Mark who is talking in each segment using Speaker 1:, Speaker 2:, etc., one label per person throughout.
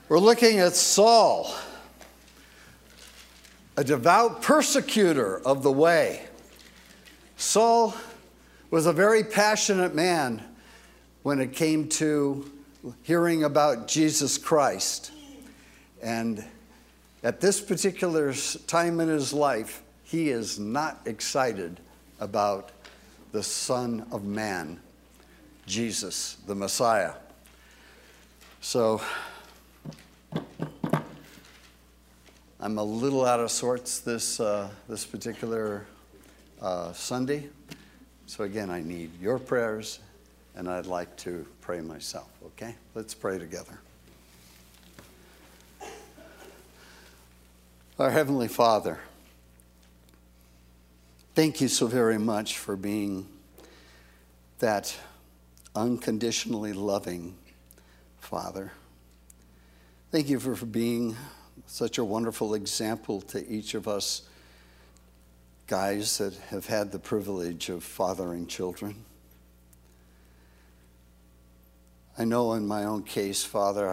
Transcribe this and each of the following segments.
Speaker 1: We're looking at Saul, a devout persecutor of the way. Saul was a very passionate man when it came to hearing about Jesus Christ. And at this particular time in his life, he is not excited about the Son of Man, Jesus, the Messiah. So I'm a little out of sorts this particular Sunday. So again, I need your prayers, and I'd like to pray myself, okay? Let's pray together. Our Heavenly Father, thank you so very much for being that unconditionally loving Father. Thank you for being such a wonderful example to each of us guys that have had the privilege of fathering children. I know in my own case, Father,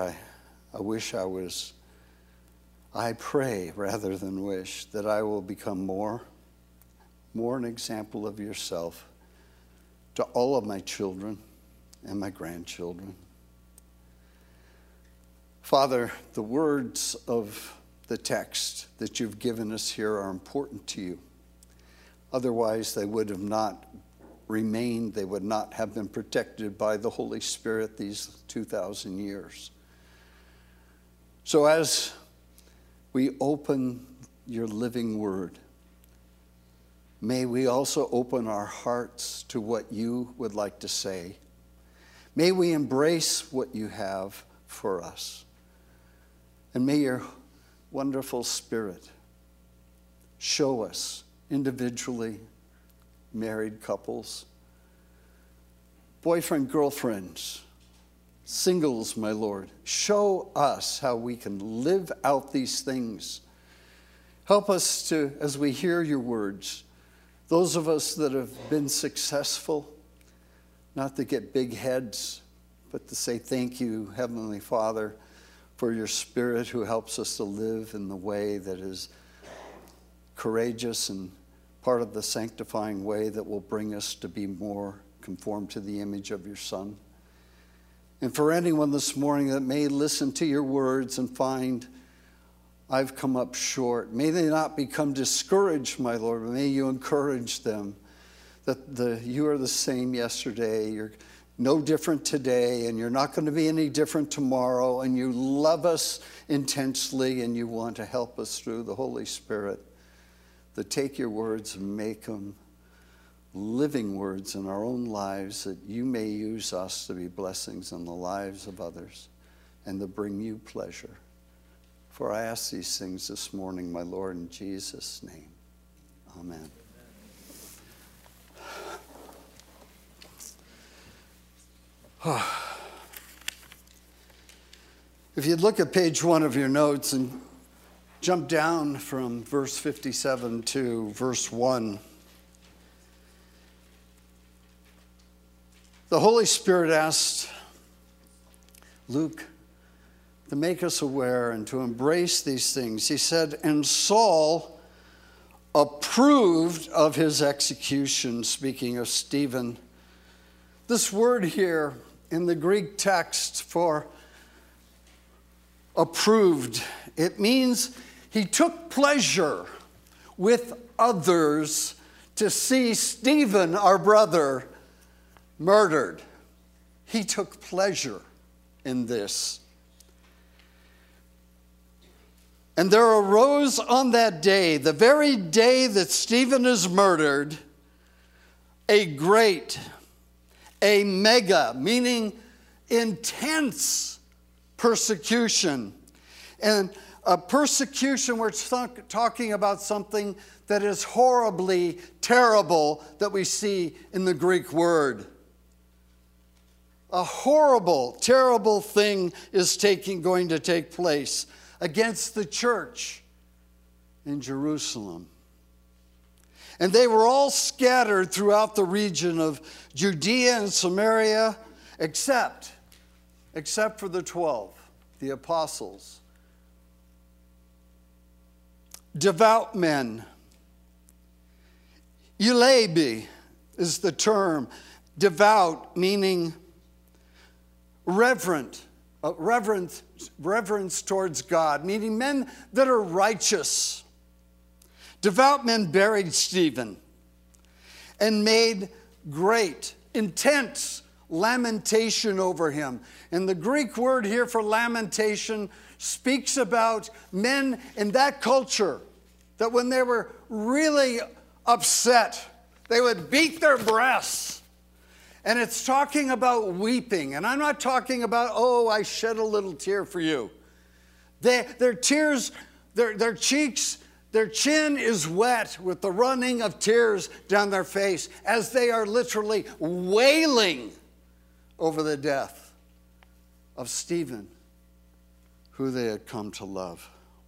Speaker 1: I pray rather than wish that I will become more an example of yourself to all of my children and my grandchildren. Father, the words of the text that you've given us here are important to you. Otherwise, they would have not remained, they would not have been protected by the Holy Spirit these 2,000 years. So as we open your living word, may we also open our hearts to what you would like to say. May we embrace what you have for us. And may your wonderful Spirit show us individually, married couples, boyfriend, girlfriends, singles, my Lord. Show us how we can live out these things. Help us to, as we hear your words, those of us that have been successful, not to get big heads, but to say thank you, Heavenly Father, for your Spirit who helps us to live in the way that is courageous and part of the sanctifying way that will bring us to be more conformed to the image of your Son. And for anyone this morning that may listen to your words and find I've come up short, may they not become discouraged, my Lord, but may you encourage them that you are the same yesterday, you're no different today, and you're not going to be any different tomorrow, and you love us intensely, and you want to help us through the Holy Spirit to take your words and make them living words in our own lives, that you may use us to be blessings in the lives of others and to bring you pleasure. For I ask these things this morning, my Lord, in Jesus' name. Amen. If you'd look at page 1 of your notes and jump down from verse 57 to verse 1, the Holy Spirit asked Luke to make us aware and to embrace these things. He said, and Saul approved of his execution, speaking of Stephen. This word here in the Greek text for approved, it means he took pleasure with others to see Stephen, our brother, murdered. He took pleasure in this. And there arose on that day, the very day that Stephen is murdered, a mega, meaning intense persecution. And a persecution, we're talking about something that is horribly terrible that we see in the Greek word. A horrible, terrible thing is going to take place against the church in Jerusalem. And they were all scattered throughout the region of Judea and Samaria, except for the 12. the apostles. Devout men. Eulebi is the term. Devout meaning reverence towards God, meaning men that are righteous. Devout men buried Stephen and made great, intense lamentation over him. And the Greek word here for lamentation speaks about men in that culture that when they were really upset, they would beat their breasts. And it's talking about weeping. And I'm not talking about, oh, I shed a little tear for you. Their tears, their cheeks, their chin is wet with the running of tears down their face as they are literally wailing over the death of Stephen, who they had come to love.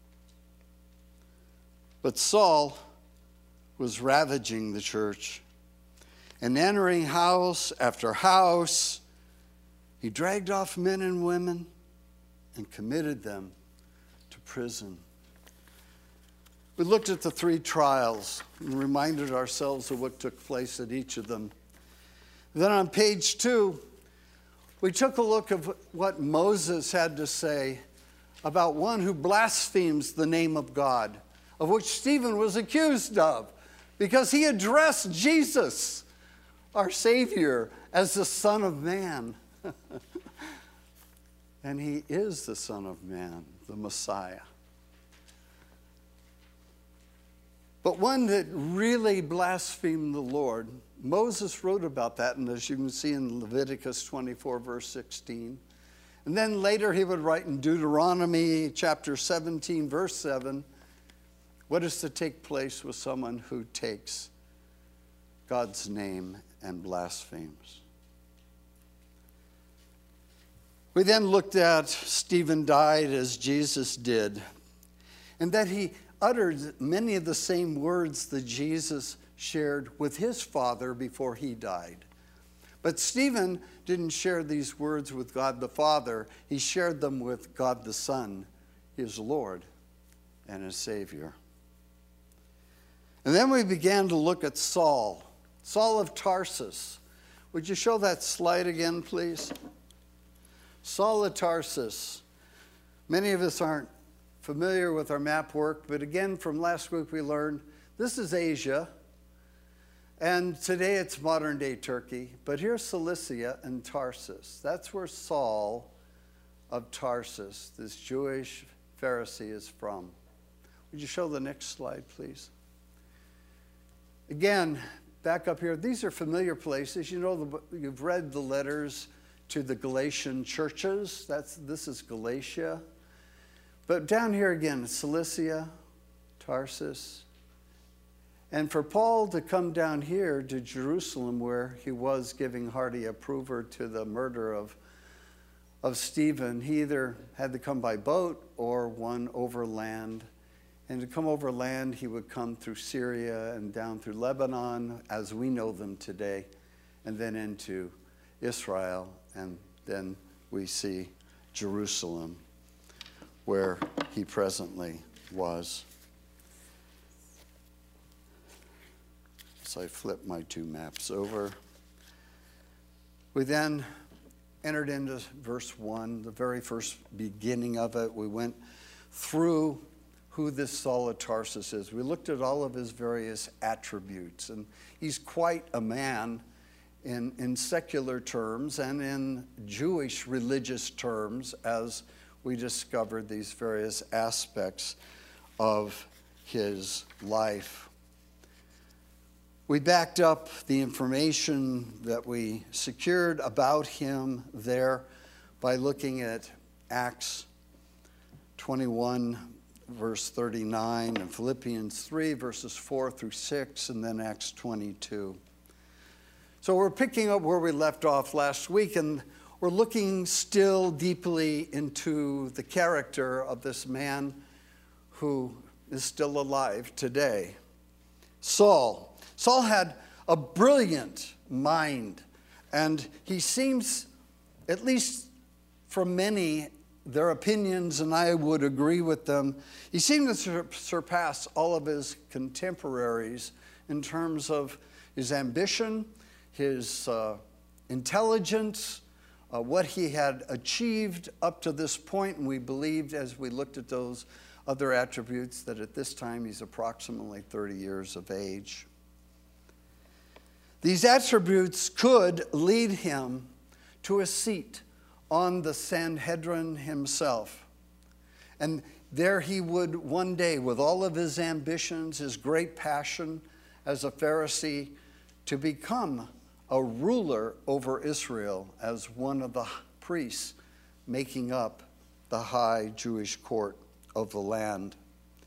Speaker 1: But Saul was ravaging the church and entering house after house. He dragged off men and women and committed them to prison. We looked at the 3 trials and reminded ourselves of what took place at each of them. Then on page 2, we took a look at what Moses had to say about one who blasphemes the name of God, of which Stephen was accused of, because he addressed Jesus, our Savior, as the Son of Man. And he is the Son of Man, the Messiah. But one that really blasphemed the Lord, Moses wrote about that, and as you can see in Leviticus 24, verse 16. And then later he would write in Deuteronomy chapter 17, verse 7, what is to take place with someone who takes God's name and blasphemes. We then looked at Stephen died as Jesus did, and that he uttered many of the same words that Jesus shared with his Father before he died. But Stephen didn't share these words with God the Father. He shared them with God the Son, his Lord and his Savior. And then we began to look at Saul of Tarsus. Would you show that slide again, please? Saul of Tarsus. Many of us aren't familiar with our map work, but again, from last week we learned this is Asia, and today it's modern-day Turkey, but here's Cilicia and Tarsus. That's where Saul of Tarsus, this Jewish Pharisee, is from. Would you show the next slide, please? Again, back up here, these are familiar places. You know, you've read the letters to the Galatian churches. This is Galatia. But down here again, Cilicia, Tarsus. And for Paul to come down here to Jerusalem, where he was giving hearty approval to the murder of Stephen, he either had to come by boat or one overland. And to come overland, he would come through Syria and down through Lebanon, as we know them today, and then into Israel. And then we see Jerusalem, where he presently was. So I flip my 2 maps over. We then entered into verse 1, the very first beginning of it. We went through who this Saul of Tarsus is. We looked at all of his various attributes, and he's quite a man in secular terms and in Jewish religious terms, as we discovered these various aspects of his life. We backed up the information that we secured about him there by looking at Acts 21, verse 39, and Philippians 3, verses 4 through 6, and then Acts 22. So we're picking up where we left off last week, and we're looking still deeply into the character of this man who is still alive today. Saul. Saul had a brilliant mind, and he seems, at least from many, their opinions, and I would agree with them. He seemed to surpass all of his contemporaries in terms of his ambition, his intelligence, what he had achieved up to this point, and we believed as we looked at those other attributes that at this time he's approximately 30 years of age. These attributes could lead him to a seat on the Sanhedrin himself. And there he would one day, with all of his ambitions, his great passion as a Pharisee, to become a ruler over Israel as one of the priests making up the high Jewish court of the land.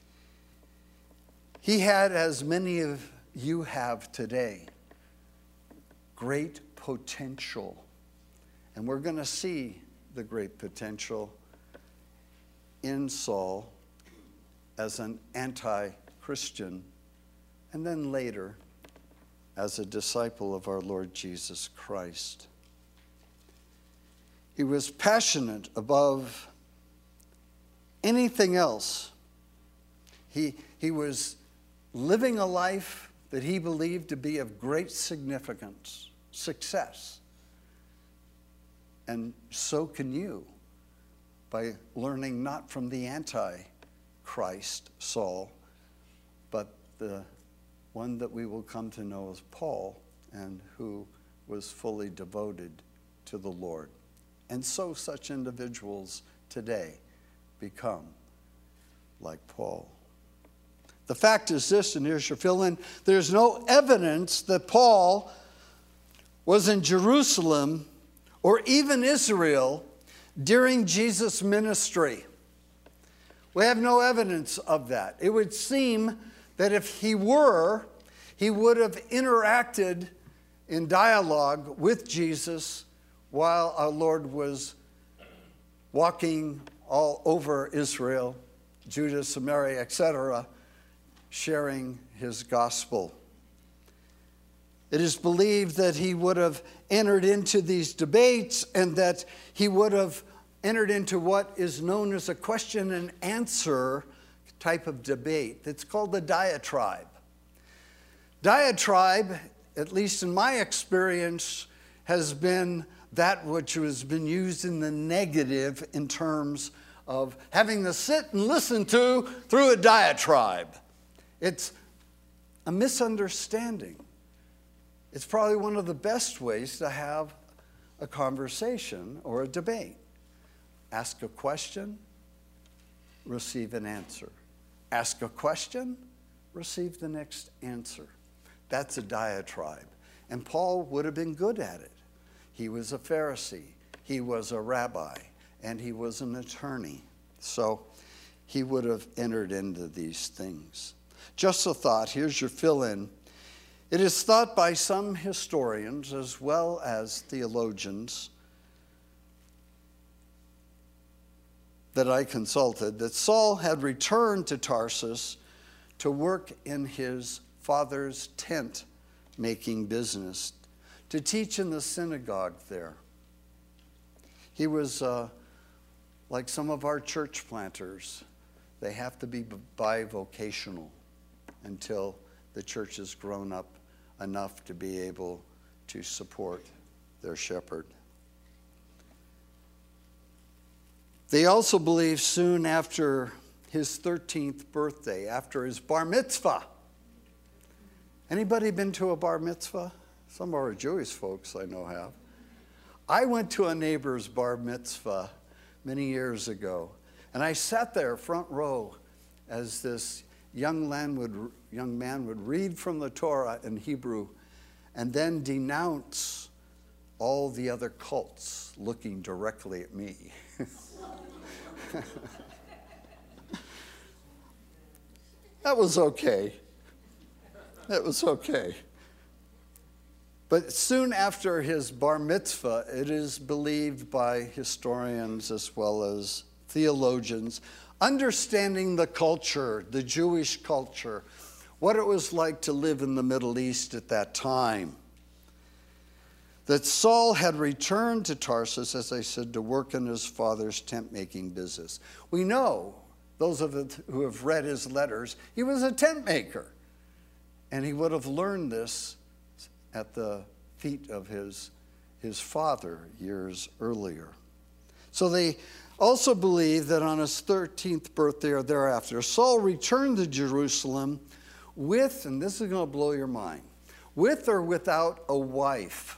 Speaker 1: He had, as many of you have today, great potential. And we're going to see the great potential in Saul as an anti-Christian, and then later as a disciple of our Lord Jesus Christ. He was passionate above anything else. He was living a life that he believed to be of great significance, success. And so can you, by learning not from the anti-Christ Saul, but the one that we will come to know as Paul, and who was fully devoted to the Lord. And so such individuals today become like Paul. The fact is this, and here's your fill-in, there's no evidence that Paul was in Jerusalem or even Israel during Jesus' ministry. We have no evidence of that. It would seem that if he were, he would have interacted in dialogue with Jesus while our Lord was walking all over Israel, Judah, Samaria, etc., sharing his gospel. It is believed that he would have entered into these debates and that he would have entered into what is known as a question and answer type of debate. It's called the diatribe. Diatribe, at least in my experience, has been that which has been used in the negative in terms of having to sit and listen to through a diatribe. It's a misunderstanding. It's probably one of the best ways to have a conversation or a debate. Ask a question, receive an answer. Ask a question, receive the next answer. That's a diatribe. And Paul would have been good at it. He was a Pharisee, he was a rabbi, and he was an attorney. So he would have entered into these things. Just a thought, here's your fill-in. It is thought by some historians as well as theologians that I consulted that Saul had returned to Tarsus to work in his father's tent making business, to teach in the synagogue there. He was like some of our church planters. They have to be bivocational until the church has grown up enough to be able to support their shepherd. They also believe soon after his 13th birthday, after his bar mitzvah. Anybody been to a bar mitzvah? Some of our Jewish folks I know have. I went to a neighbor's bar mitzvah many years ago, and I sat there front row as this young man would read from the Torah in Hebrew and then denounce all the other cults looking directly at me. That was okay. That was okay. But soon after his bar mitzvah, it is believed by historians as well as theologians, understanding the culture, the Jewish culture, what it was like to live in the Middle East at that time. that Saul had returned to Tarsus, as I said, to work in his father's tent-making business. We know, those of us who have read his letters, he was a tent maker. And he would have learned this at the feet of his father years earlier. So they also believe that on his 13th birthday or thereafter, Saul returned to Jerusalem with, and this is going to blow your mind, with or without a wife.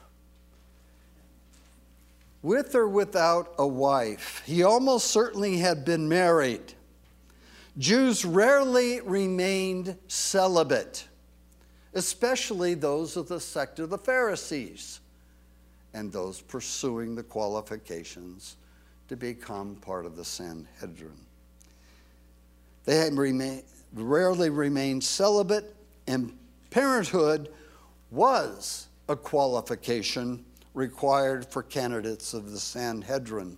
Speaker 1: With or without a wife. He almost certainly had been married. Jews rarely remained celibate, especially those of the sect of the Pharisees and those pursuing the qualifications to become part of the Sanhedrin. They had rarely remained celibate, and parenthood was a qualification required for candidates of the Sanhedrin.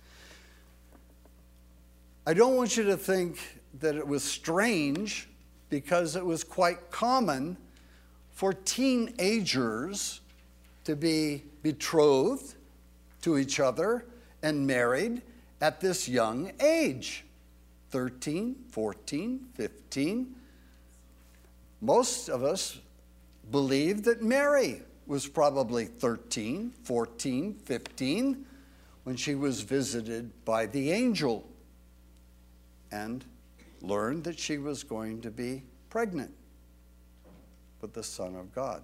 Speaker 1: I don't want you to think that it was strange, because it was quite common for teenagers to be betrothed to each other and married at this young age, 13, 14, 15. Most of us believe that Mary was probably 13, 14, 15 when she was visited by the angel and learned that she was going to be pregnant with the Son of God.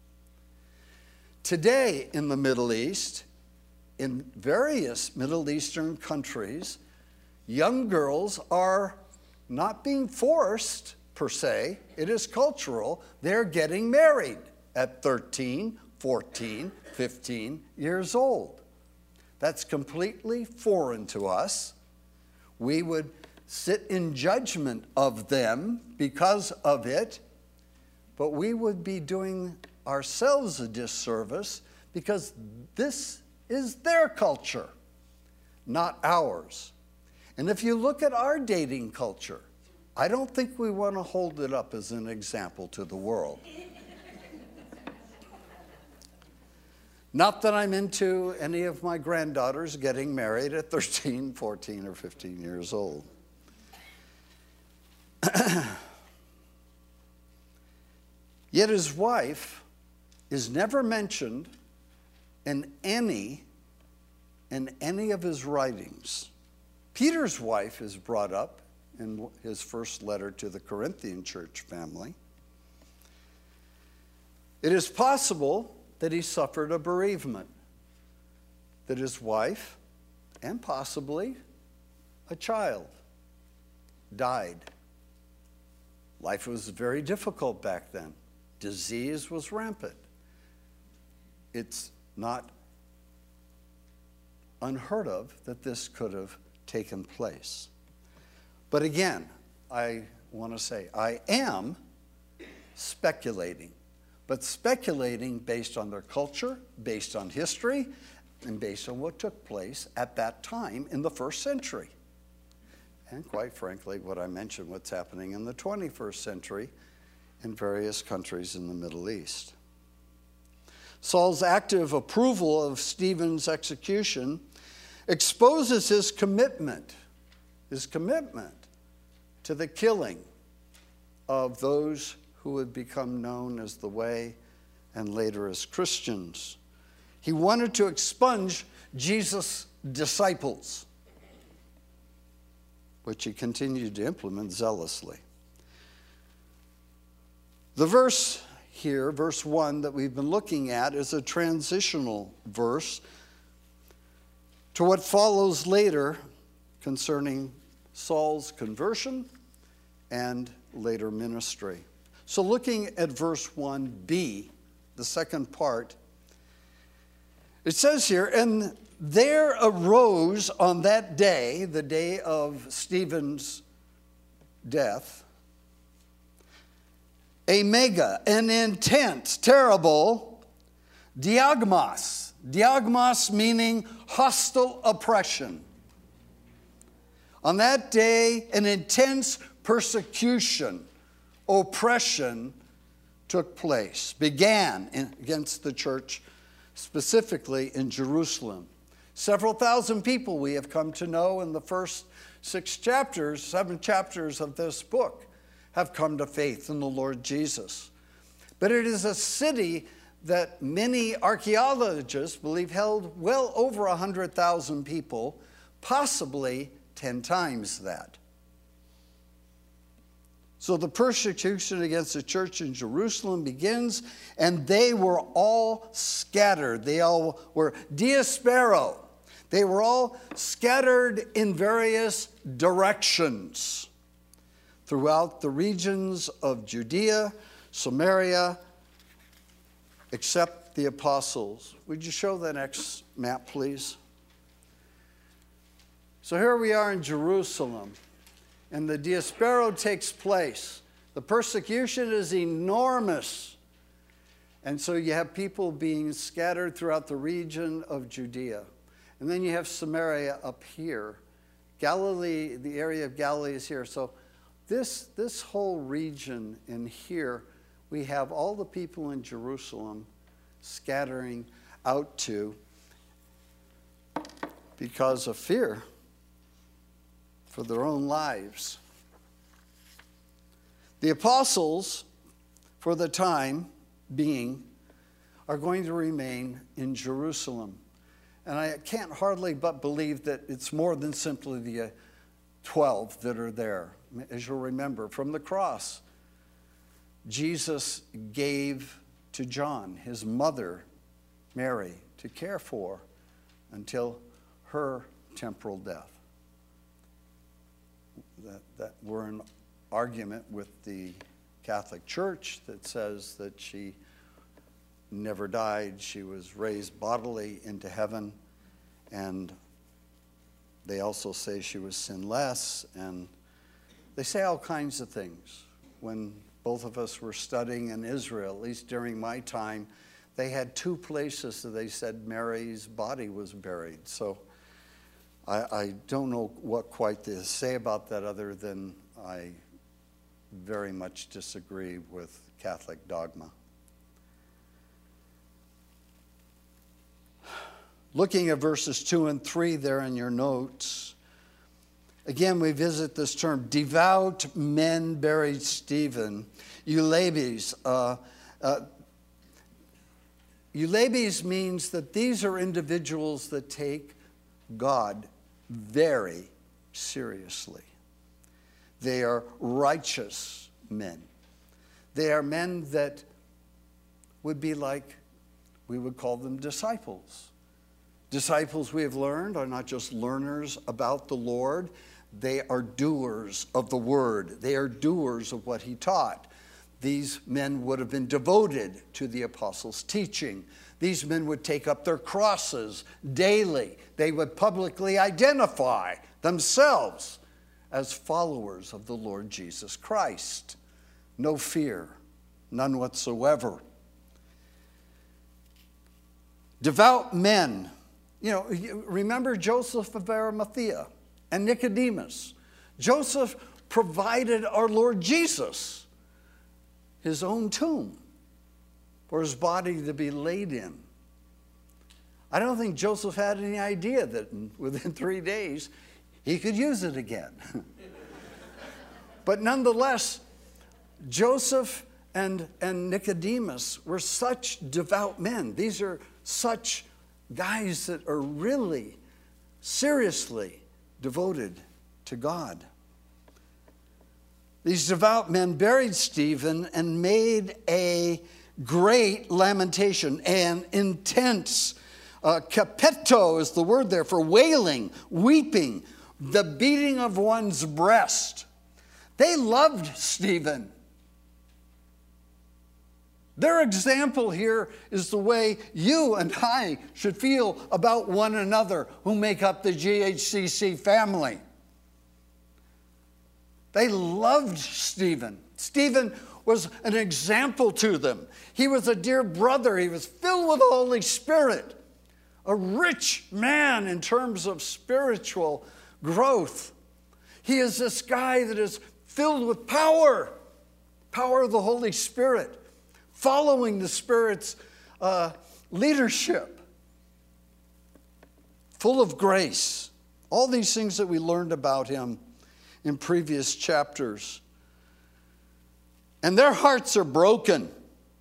Speaker 1: Today in the Middle East, in various Middle Eastern countries, young girls are not being forced per se. It is cultural. They're getting married at 13, 14, 15 years old. That's completely foreign to us. We would sit in judgment of them because of it, but we would be doing ourselves a disservice because this is their culture, not ours. And if you look at our dating culture, I don't think we want to hold it up as an example to the world. Not that I'm into any of my granddaughters getting married at 13, 14, or 15 years old. Yet his wife is never mentioned in any of his writings. Peter's wife is brought up in his first letter to the Corinthian church family. It is possible that he suffered a bereavement, that his wife, and possibly a child, died. Life was very difficult back then. Disease was rampant. It's not unheard of that this could have taken place. But again, I want to say, I am speculating, but speculating based on their culture, based on history, and based on what took place at that time in the first century. And quite frankly, what I mentioned, what's happening in the 21st century in various countries in the Middle East. Saul's active approval of Stephen's execution exposes his commitment to the killing of those who would become known as the Way and later as Christians. He wanted to expunge Jesus' disciples, which he continued to implement zealously. The verse here, verse 1 that we've been looking at, is a transitional verse to what follows later concerning Saul's conversion and later ministry. So looking at verse 1b, the second part, it says here, and there arose on that day, the day of Stephen's death, an intense, terrible diagmos. Diagmos meaning hostile oppression. On that day, an intense persecution, oppression took place, began against the church specifically in Jerusalem. Several thousand people we have come to know in the first 7 chapters of this book have come to faith in the Lord Jesus. But it is a city that many archaeologists believe held well over 100,000 people, possibly 10 times that. So the persecution against the church in Jerusalem begins, and they were all scattered. They all were diaspero. They were all scattered in various directions throughout the regions of Judea, Samaria, except the apostles. Would you show the next map, please? So here we are in Jerusalem, and the diaspero takes place. The persecution is enormous. And so you have people being scattered throughout the region of Judea. And then you have Samaria up here. Galilee, the area of Galilee is here. So this whole region in here, we have all the people in Jerusalem scattering out to because of fear for their own lives. The apostles, for the time being, are going to remain in Jerusalem. And I can't hardly but believe that it's more than simply the 12 that are there. As you'll remember, from the cross, Jesus gave to John, his mother, Mary, to care for until her temporal death. That we're in argument with the Catholic Church that says that she never died. She was raised bodily into heaven, and they also say she was sinless, and they say all kinds of things. When both of us were studying in Israel, at least during my time, they had 2 places that they said Mary's body was buried. So I don't know what quite to say about that other than I very much disagree with Catholic dogma. Looking at verses 2 and 3 there in your notes, again we visit this term, devout men buried Stephen. Eulabes. Eulabes means that these are individuals that take God very seriously. They are righteous men. They are men that would be like, we would call them disciples. Disciples, we have learned, are not just learners about the Lord. They are doers of the word. They are doers of what he taught. These men would have been devoted to the apostles' teaching. These men would take up their crosses daily. They would publicly identify themselves as followers of the Lord Jesus Christ. No fear, none whatsoever. Devout men. You know, remember Joseph of Arimathea and Nicodemus. Joseph provided our Lord Jesus his own tomb for his body to be laid in. I don't think Joseph had any idea that within 3 days he could use it again. But nonetheless, Joseph and Nicodemus were such devout men. These are such guys that are really seriously devoted to God. These devout men buried Stephen and made a great lamentation, an intense, kapeto is the word there for wailing, weeping, the beating of one's breast. They loved Stephen. Their example here is the way you and I should feel about one another who make up the GHCC family. They loved Stephen. Stephen was an example to them. He was a dear brother. He was filled with the Holy Spirit, a rich man in terms of spiritual growth. He is this guy that is filled with power of the Holy Spirit, following the Spirit's leadership, full of grace. All these things that we learned about him in previous chapters. And their hearts are broken.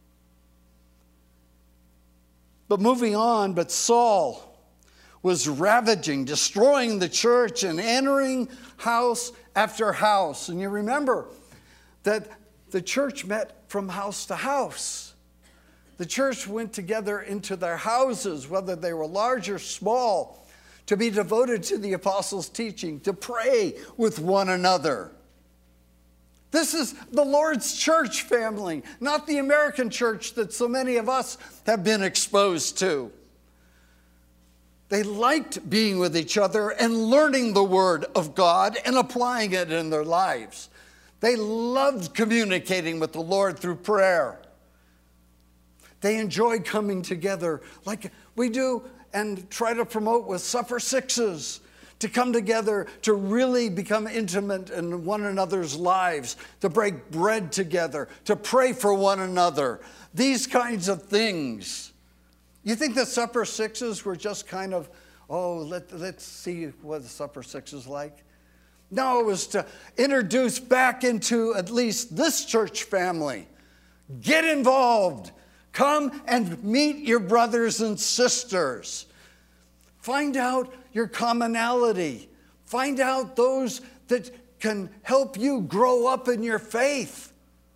Speaker 1: But moving on, but Saul was ravaging, destroying the church and entering house after house. And you remember that the church met from house to house. The church went together into their houses, whether they were large or small, to be devoted to the apostles' teaching, to pray with one another. This is the Lord's church family, not the American church that so many of us have been exposed to. They liked being with each other and learning the Word of God and applying it in their lives. They loved communicating with the Lord through prayer. They enjoyed coming together like we do and try to promote with Supper Sixes, to come together to really become intimate in one another's lives, to break bread together, to pray for one another. These kinds of things. You think the Supper Sixes were just kind of, let's see what the Supper Six is like? No, it was to introduce back into at least this church family. Get involved. Come and meet your brothers and sisters. Find out your commonality. Find out those that can help you grow up in your faith.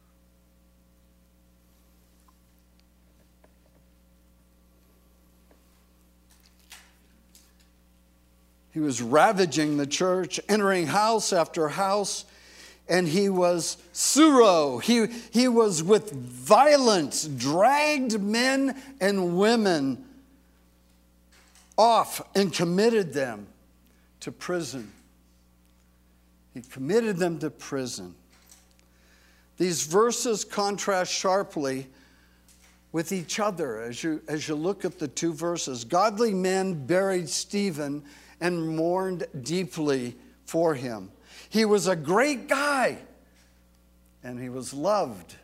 Speaker 1: He was ravaging the church, entering house after house, and he was suro. He was with violence, dragged men and women off and committed them to prison. He committed them to prison. These verses contrast sharply with each other as you look at the two verses. Godly men buried Stephen and mourned deeply for him. He was a great guy, and he was loved.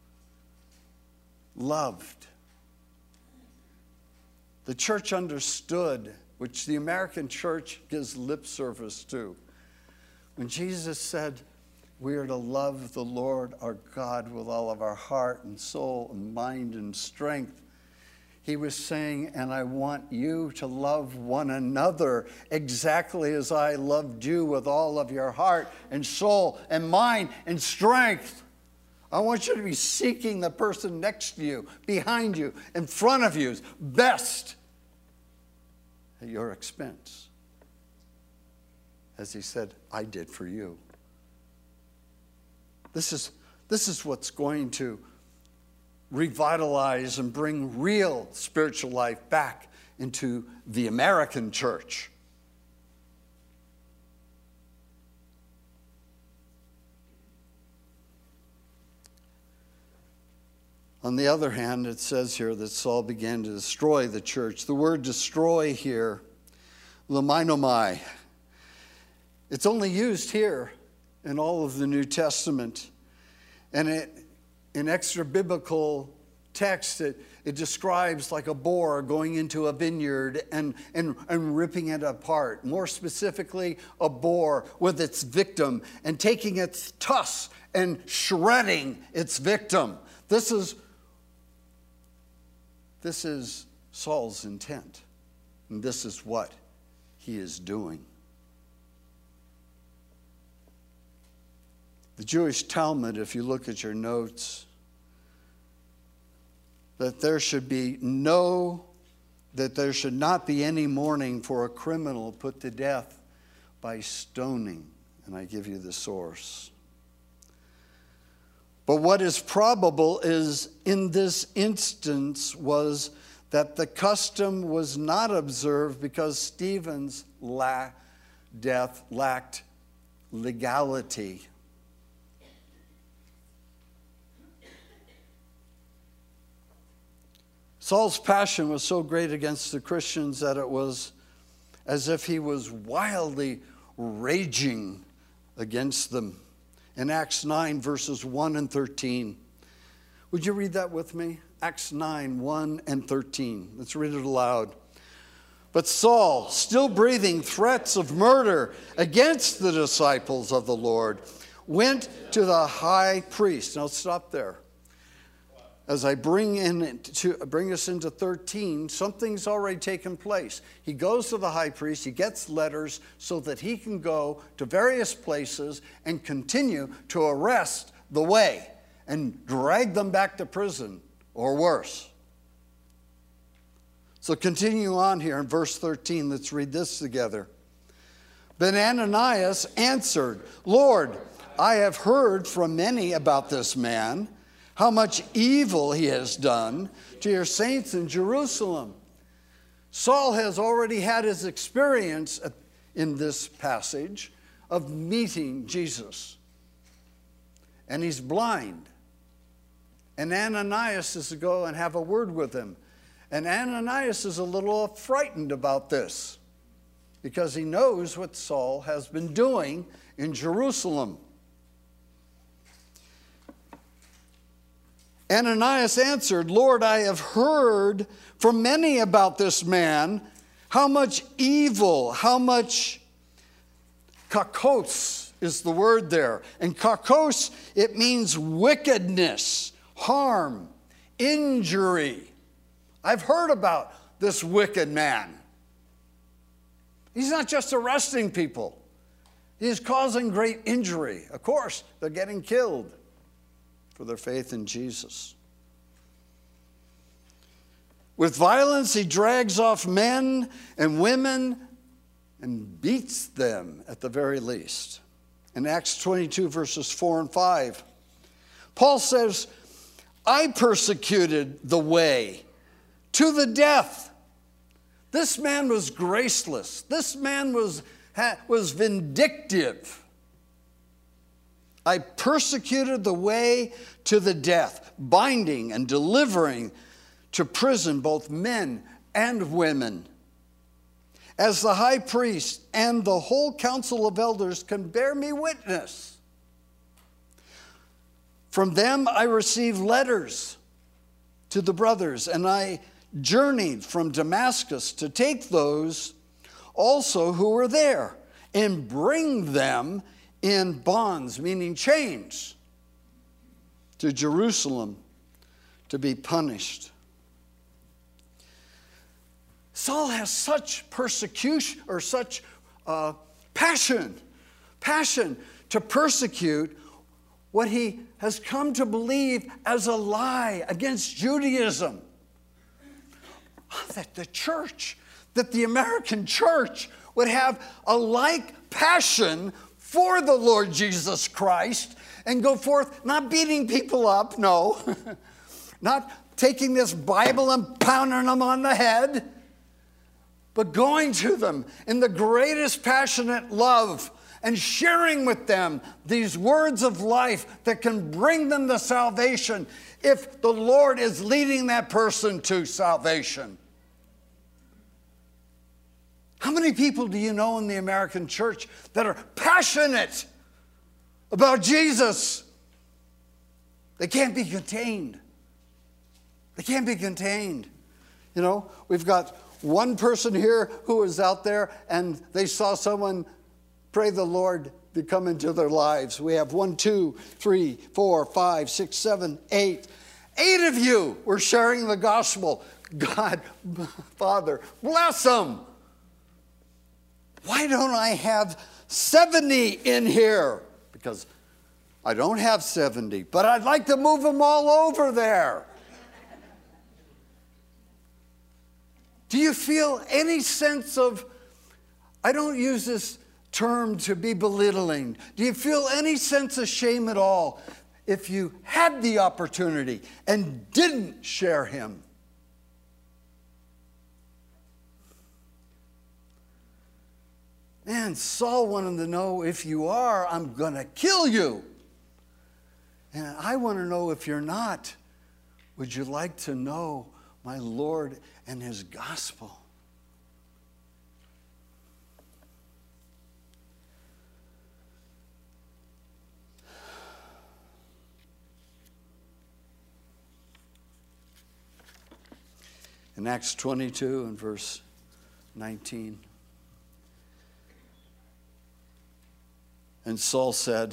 Speaker 1: Loved. The church understood, which the American church gives lip service to. When Jesus said, we are to love the Lord our God with all of our heart and soul and mind and strength, he was saying, and I want you to love one another exactly as I loved you with all of your heart and soul and mind and strength. I want you to be seeking the person next to you, behind you, in front of you's best at your expense. As he said, I did for you. This is what's going to revitalize and bring real spiritual life back into the American church. On the other hand, it says here that Saul began to destroy the church. The word destroy here, lamainomai, it's only used here in all of the New Testament. And in extra biblical text, it describes like a boar going into a vineyard and ripping it apart. More specifically, a boar with its victim and taking its tusks and shredding its victim. This is Saul's intent, and this is what he is doing. The Jewish Talmud, if you look at your notes, that there should not be any mourning for a criminal put to death by stoning. And I give you the source. But what is probable is in this instance was that the custom was not observed because Stephen's death lacked legality. Saul's passion was so great against the Christians that it was as if he was wildly raging against them. In Acts 9, verses 1 and 13, Would you read that with me? Acts 9, 1 and 13. Let's read it aloud. But Saul, still breathing threats of murder against the disciples of the Lord, went to the high priest. Now stop there. As I bring us into 13, something's already taken place. He goes to the high priest, he gets letters so that he can go to various places and continue to arrest the way and drag them back to prison or worse. So continue on here in verse 13. Let's read this together. Then Ananias answered, Lord, I have heard from many about this man, how much evil he has done to your saints in Jerusalem. Saul has already had his experience in this passage of meeting Jesus. And he's blind. And Ananias is to go and have a word with him. And Ananias is a little frightened about this because he knows what Saul has been doing in Jerusalem. Ananias answered, Lord, I have heard from many about this man, how much evil, how much kakos is the word there. And kakos, it means wickedness, harm, injury. I've heard about this wicked man. He's not just arresting people. He's causing great injury. Of course, they're getting killed for their faith in Jesus. With violence, he drags off men and women and beats them at the very least. In Acts 22, verses 4 and 5, Paul says, I persecuted the way to the death. This man was graceless. This man was vindictive. I persecuted the way to the death, binding and delivering to prison both men and women. As the high priest and the whole council of elders can bear me witness. From them I received letters to the brothers, and I journeyed from Damascus to take those also who were there and bring them in bonds, meaning chains, to Jerusalem to be punished. Saul has such persecution or such passion to persecute what he has come to believe as a lie against Judaism. That the church, that the American church would have a like passion for the Lord Jesus Christ and go forth not beating people up, no, not taking this Bible and pounding them on the head, but going to them in the greatest passionate love and sharing with them these words of life that can bring them to salvation if the Lord is leading that person to salvation. How many people do you know in the American church that are passionate about Jesus? They can't be contained. They can't be contained. You know, we've got one person here who was out there and they saw someone pray the Lord to come into their lives. We have 1, 2, 3, 4, 5, 6, 7, 8. 8 of you were sharing the gospel. God, Father, bless them. Why don't I have 70 in here? Because I don't have 70, but I'd like to move them all over there. Do you feel any sense of, I don't use this term to be belittling, do you feel any sense of shame at all if you had the opportunity and didn't share him? Man, Saul wanted to know, if you are, I'm going to kill you. And I want to know, if you're not, would you like to know my Lord and his gospel? In Acts 22 and verse 19. And Saul said,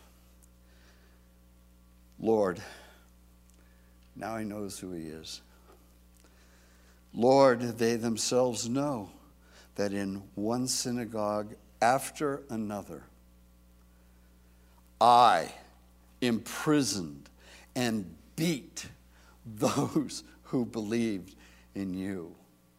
Speaker 1: Lord, now he knows who he is. Lord, they themselves know that in one synagogue after another, I imprisoned and beat those who believed in you.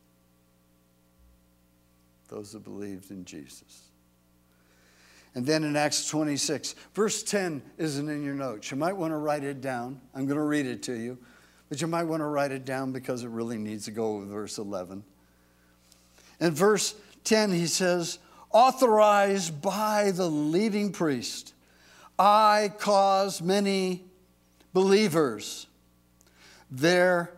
Speaker 1: Those who believed in Jesus. And then in Acts 26, verse 10 isn't in your notes. You might want to write it down. I'm going to read it to you. But you might want to write it down because it really needs to go with verse 11. In verse 10, he says, authorized there, I caused many believers there,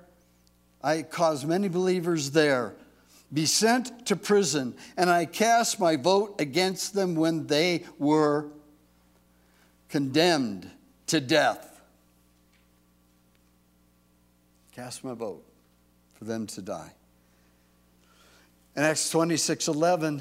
Speaker 1: be sent to prison, and I cast my vote against them when they were condemned to death. Cast my vote for them to die. In Acts 26:11,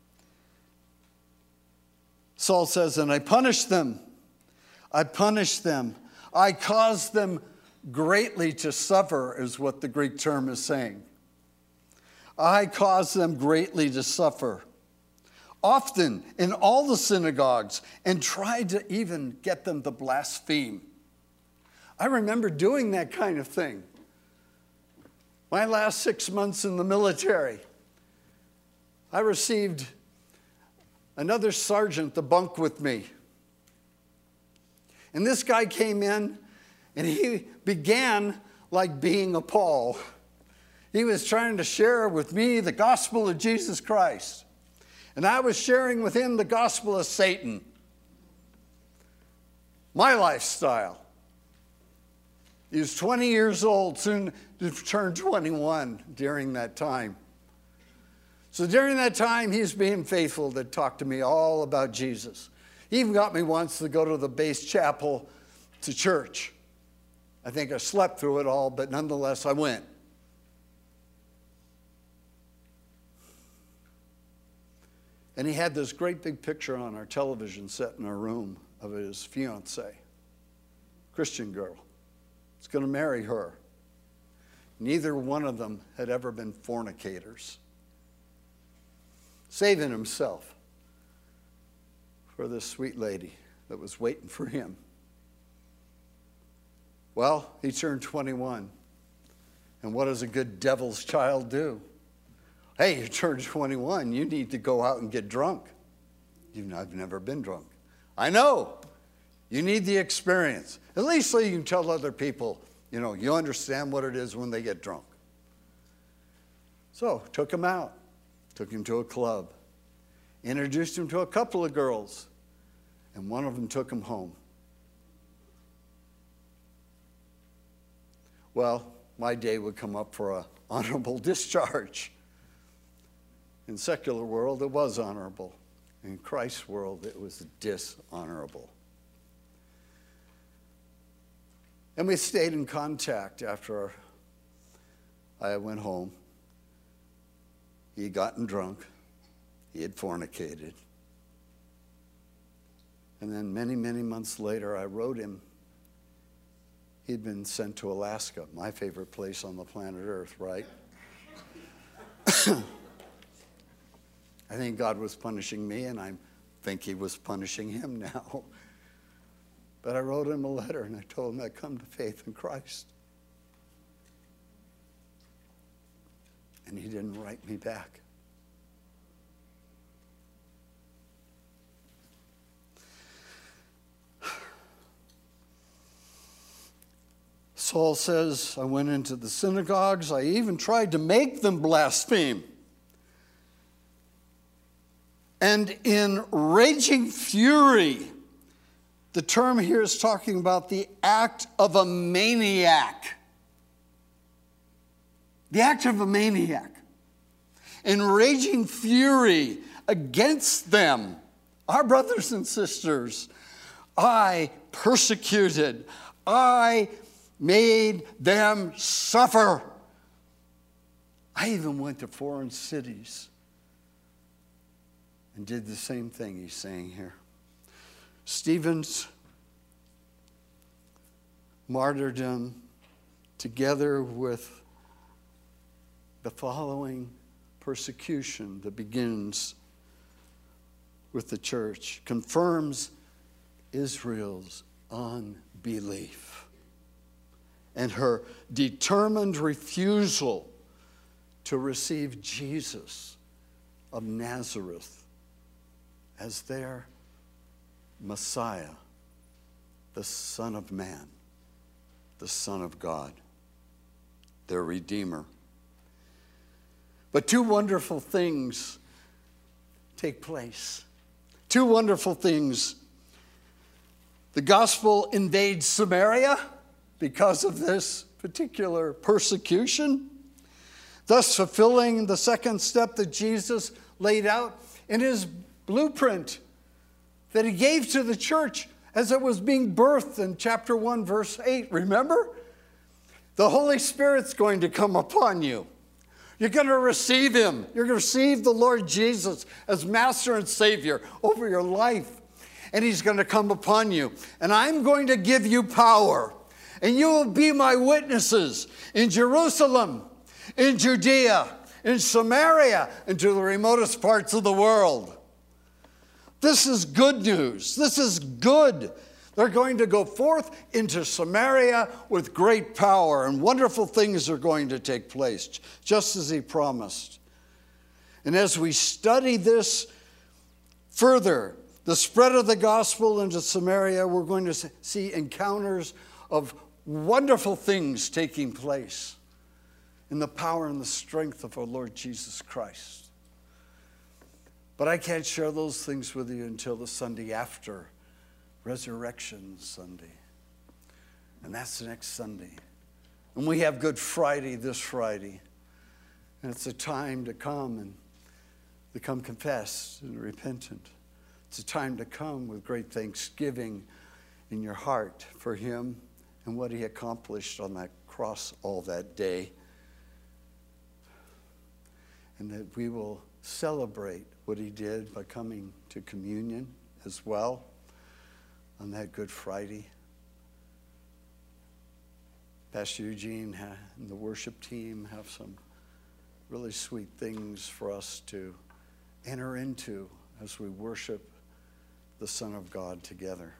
Speaker 1: Saul says, and I punished them. I caused them greatly to suffer, is what the Greek term is saying. I caused them greatly to suffer, often in all the synagogues, and tried to even get them to blaspheme. I remember doing that kind of thing. My last 6 months in the military, I received another sergeant to bunk with me. And this guy came in, and he began like being a Paul. He was trying to share with me the gospel of Jesus Christ. And I was sharing with him the gospel of Satan. My lifestyle. He was 20 years old, soon to turn 21 during that time. So during that time, he's being faithful to talk to me all about Jesus. He even got me once to go to the base chapel to church. I think I slept through it all, but nonetheless, I went. And he had this great big picture on our television set in our room of his fiancée, Christian girl. He's going to marry her. Neither one of them had ever been fornicators. Saving himself for this sweet lady that was waiting for him. Well, he turned 21. And what does a good devil's child do? Hey, you turned 21, you need to go out and get drunk. I've never been drunk. I know. You need the experience. At least so you can tell other people, you understand what it is when they get drunk. So, took him out. Took him to a club. Introduced him to a couple of girls. And one of them took him home. Well, my day would come up for an honorable discharge. In secular world, it was honorable. In Christ's world, it was dishonorable. And we stayed in contact after I went home. He had gotten drunk. He had fornicated. And then many, many months later, I wrote him. He'd been sent to Alaska, my favorite place on the planet Earth, right? I think God was punishing me, and I think he was punishing him now. But I wrote him a letter, and I told him I'd come to faith in Christ. And he didn't write me back. Saul says, I went into the synagogues. I even tried to make them blaspheme. And in raging fury, the term here is talking about the act of a maniac. The act of a maniac. In raging fury against them, our brothers and sisters, I persecuted, I made them suffer. I even went to foreign cities and did the same thing he's saying here. Stephen's martyrdom, together with the following persecution that begins with the church, confirms Israel's unbelief and her determined refusal to receive Jesus of Nazareth as their Messiah, the Son of Man, the Son of God, their Redeemer. But two wonderful things take place. Two wonderful things. The gospel invades Samaria because of this particular persecution, thus fulfilling the second step that Jesus laid out in his blueprint that he gave to the church as it was being birthed in chapter 1, verse 8. Remember? The Holy Spirit's going to come upon you. You're going to receive him. You're going to receive the Lord Jesus as Master and Savior over your life. And he's going to come upon you. And I'm going to give you power. And you will be my witnesses in Jerusalem, in Judea, in Samaria, and to the remotest parts of the world. This is good news. This is good. They're going to go forth into Samaria with great power, and wonderful things are going to take place, just as he promised. And as we study this further, the spread of the gospel into Samaria, we're going to see encounters of wonderful things taking place in the power and the strength of our Lord Jesus Christ. But I can't share those things with you until the Sunday after Resurrection Sunday. And that's the next Sunday. And we have Good Friday this Friday. And it's a time to come and become confessed and repentant. It's a time to come with great thanksgiving in your heart for him and what he accomplished on that cross all that day. And that we will celebrate what he did by coming to communion as well on that Good Friday. Pastor Eugene and the worship team have some really sweet things for us to enter into as we worship the Son of God together.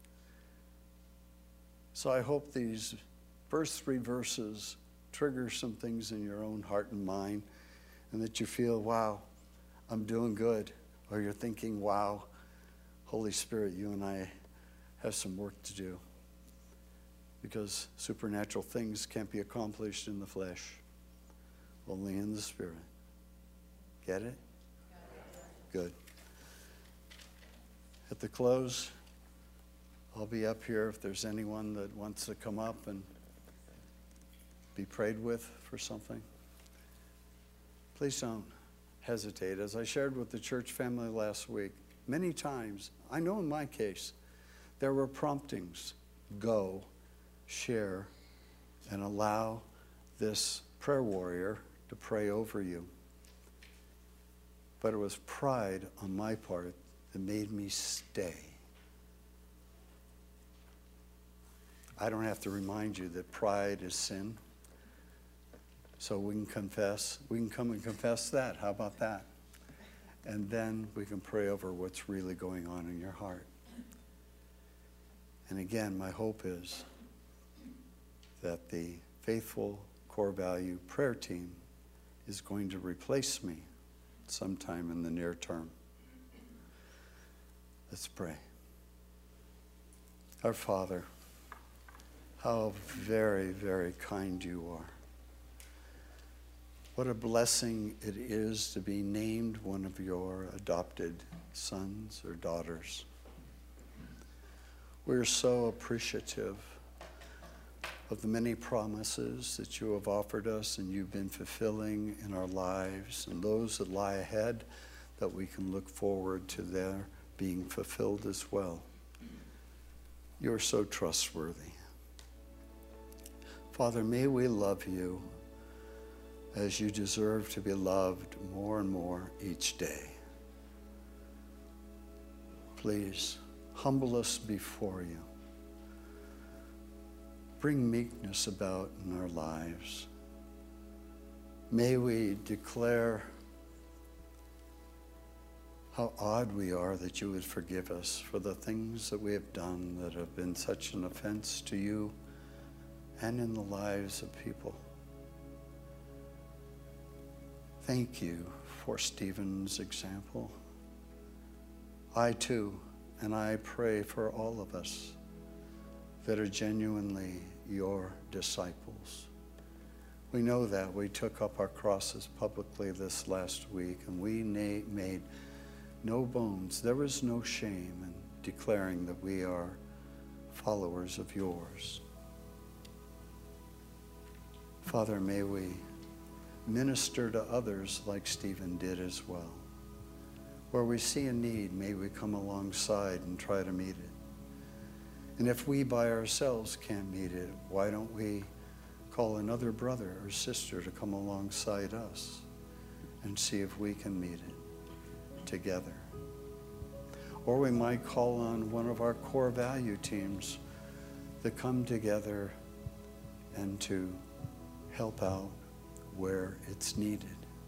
Speaker 1: So I hope these first 3 verses trigger some things in your own heart and mind, and that you feel, wow, I'm doing good. Or you're thinking, wow, Holy Spirit, you and I have some work to do. Because supernatural things can't be accomplished in the flesh, only in the Spirit. Get it? Good. At the close, I'll be up here if there's anyone that wants to come up and be prayed with for something. Please don't hesitate. As I shared with the church family last week, many times, I know in my case, there were promptings. Go, share, and allow this prayer warrior to pray over you. But it was pride on my part that made me stay. I don't have to remind you that pride is sin. So we can confess. We can come and confess that. How about that? And then we can pray over what's really going on in your heart. And again, my hope is that the Faithful Core Value prayer team is going to replace me sometime in the near term. Let's pray. Our Father, how very, very kind you are. What a blessing it is to be named one of your adopted sons or daughters. We're so appreciative of the many promises that you have offered us and you've been fulfilling in our lives, and those that lie ahead that we can look forward to their being fulfilled as well. You're so trustworthy. Father, may we love you as you deserve to be loved more and more each day. Please humble us before you. Bring meekness about in our lives. May we declare how odd we are that you would forgive us for the things that we have done that have been such an offense to you and in the lives of people. Thank you for Stephen's example. I too, and I pray for all of us that are genuinely your disciples. We know that. We took up our crosses publicly this last week, and we made no bones. There was no shame in declaring that we are followers of yours. Father, may we minister to others like Stephen did as well. Where we see a need, may we come alongside and try to meet it. And if we by ourselves can't meet it, why don't we call another brother or sister to come alongside us and see if we can meet it together? Or we might call on one of our core value teams to come together and to help out where it's needed.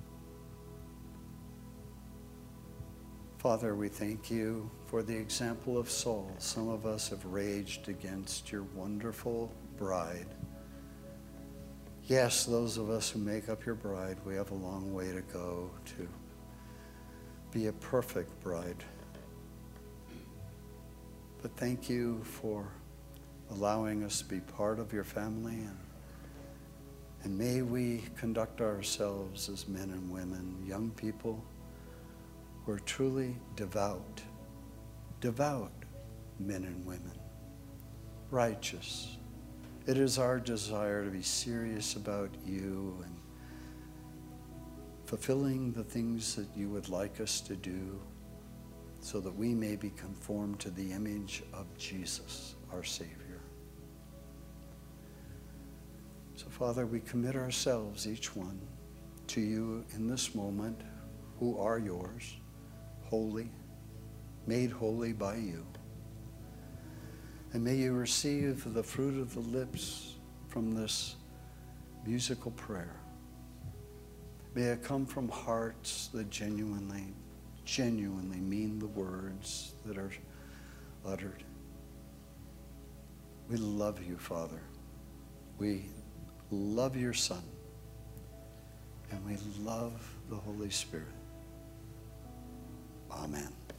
Speaker 1: Father, we thank you for the example of Saul. Some of us have raged against your wonderful bride. Yes, those of us who make up your bride, we have a long way to go to be a perfect bride. But thank you for allowing us to be part of your family, and may we conduct ourselves as men and women, young people, who are truly devout men and women, righteous. It is our desire to be serious about you and fulfilling the things that you would like us to do so that we may be conformed to the image of Jesus, our Savior. So, Father, we commit ourselves, each one, to you in this moment, who are yours, holy, made holy by you. And may you receive the fruit of the lips from this musical prayer. May it come from hearts that genuinely mean the words that are uttered. We love you, Father. We love your Son. And we love the Holy Spirit. Amen.